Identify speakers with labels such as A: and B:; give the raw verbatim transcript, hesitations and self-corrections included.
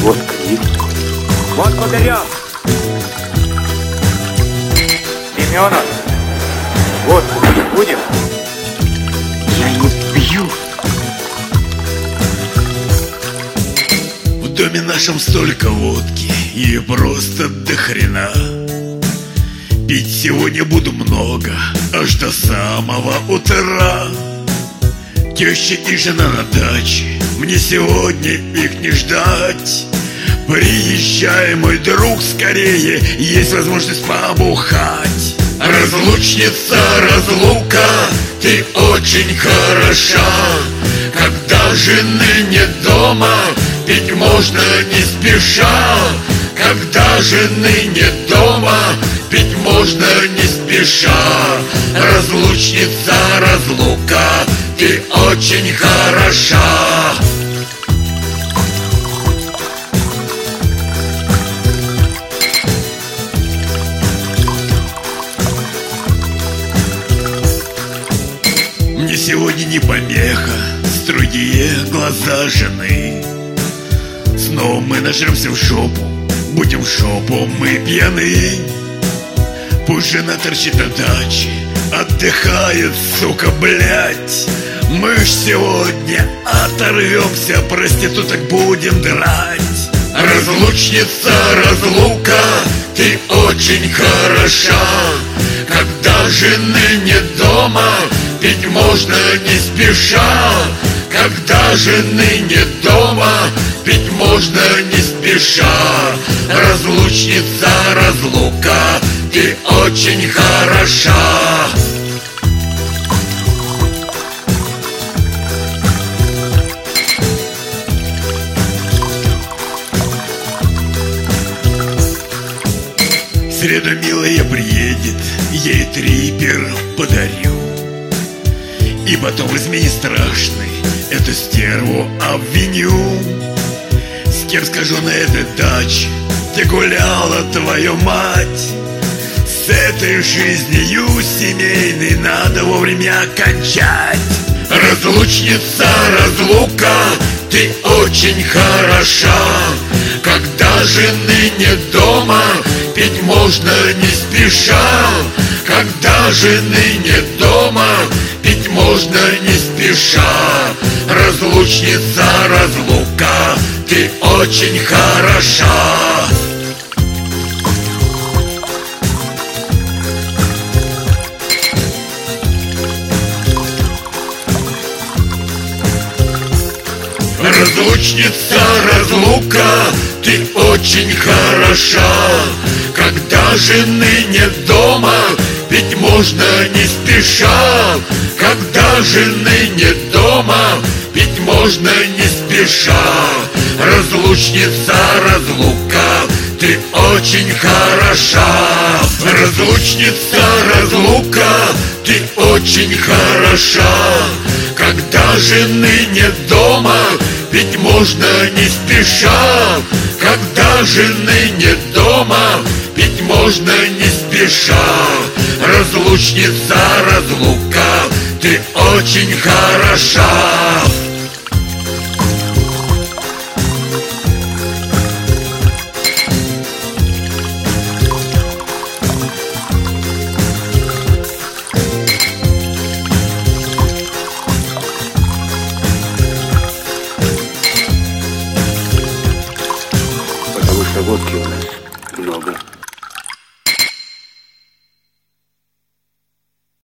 A: Водка есть?
B: Водку берем. Семенов, водку пить будем?
A: Я не пью.
C: В доме нашем столько водки и просто до хрена. Пить сегодня буду много, аж до самого утра. Теща и жена на даче, мне сегодня их не ждать. Приезжай, мой друг, скорее, есть возможность побухать. Разлучница, разлука, ты очень хороша. Когда жены нет дома, пить можно не спеша. Когда жены нет дома, пить можно не спеша. Разлучница, разлука, ты очень хороша. Мне сегодня не помеха строгие глаза жены. Снова мы нажремся в шопу, будем в шопу мы пьяны. Пусть жена торчит на даче, отдыхает, сука, блядь. Мы ж сегодня оторвемся, проституток будем драть. Разлучница, разлука, ты очень хороша. Когда жены нет дома, пить можно не спеша. Когда жены нет дома, пить можно не спеша. Разлучница, разлука, ты очень хороша. В среду милая приедет, ей трипер подарю. И потом в измене страшной эту стерву обвиню. С кем скажу на этой даче, ты гуляла, твою мать? С этой жизнью семейной надо вовремя кончать. Разлучница, разлука, ты очень хороша. Когда жены нет дома, пить можно не спеша. Когда жены нет дома, пить можно не спеша. Разлучница, разлука, ты очень хороша. Разлучница, разлука, ты очень хороша. Когда жены нет дома, пить можно не спеша. Когда жены нет дома, пить можно не спеша. Разлучница, разлука, ты очень хороша. Разлучница, разлука, ты очень хороша. Когда жены нет дома, пить можно не спеша. Когда жены нет дома, пить можно не спеша. Разлучница, разлука, ты очень хороша.
A: Потому что водки у нас много.